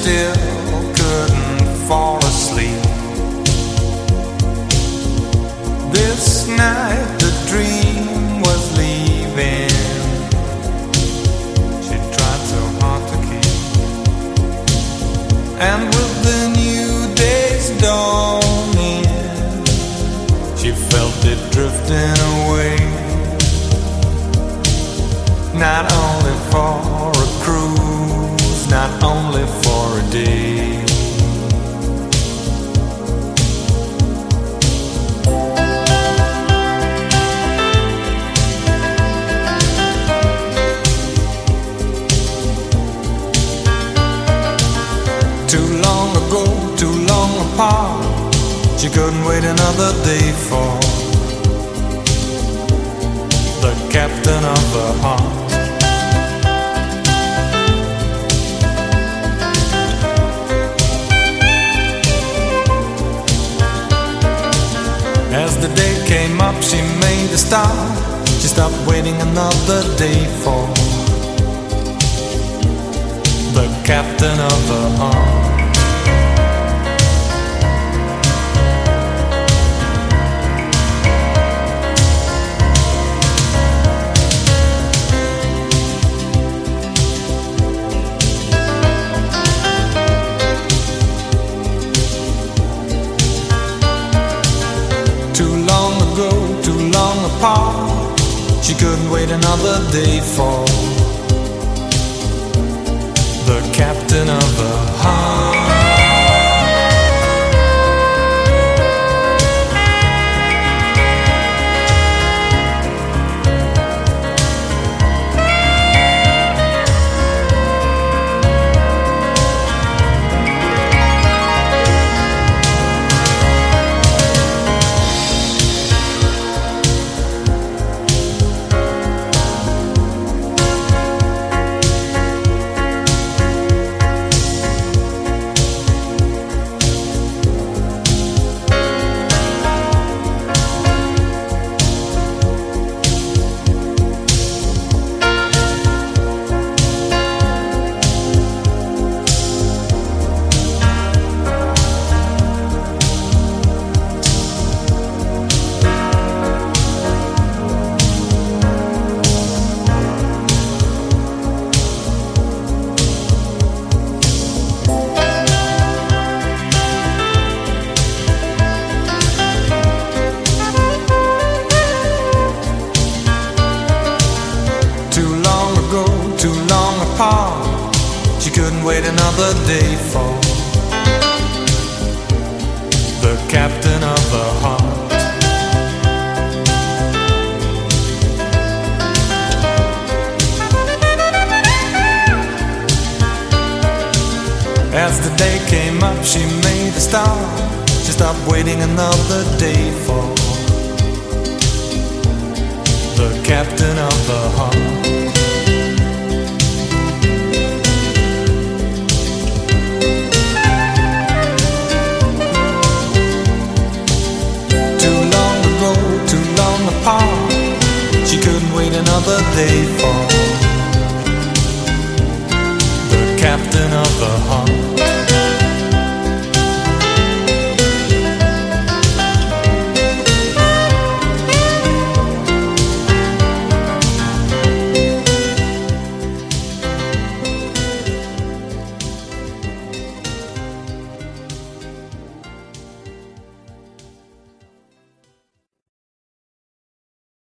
still couldn't fall asleep. This night the dream was leaving. She tried so hard to keep. And with the new day's dawning, she felt it drifting away. Not only for a cruise, not only for a day. Too long ago, too long apart, she couldn't wait another day for the captain of her heart. As the day came up, she made a start. She stopped waiting another day for the captain of her heart. Too long apart, she couldn't wait another day for the captain of her heart. Too long apart, she couldn't wait another day for the captain of her heart. As the day came up, she made a start. She stopped waiting another day for the captain of her heart. Too long apart, she couldn't wait another day for the captain of her heart.